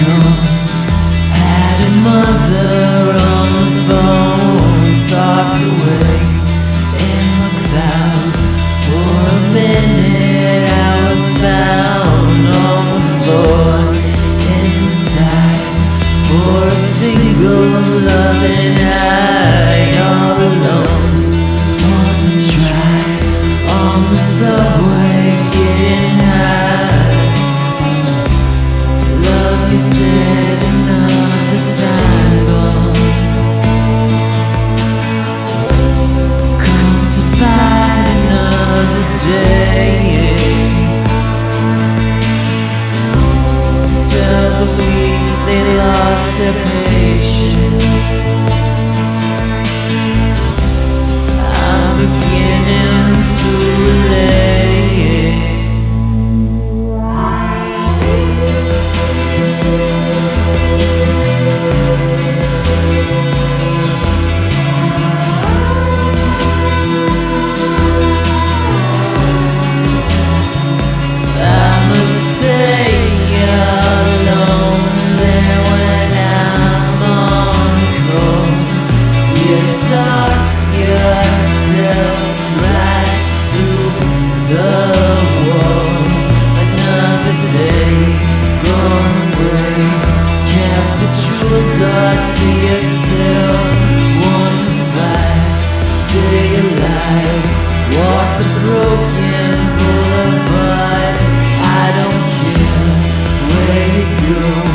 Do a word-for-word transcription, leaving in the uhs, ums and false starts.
gone. Had a mother on the phone, talked away in the clouds. For a minute I was found on the floor in the tides. For a single loving eye, all alone. Want to try on the subway, getting high. Love you said another time bomb. Come to fight another day. Tell the weak they lost their patience. I'm beginning to relate. To yourself, one fight, stay alive, walk the broken boulevard. I don't care where you go.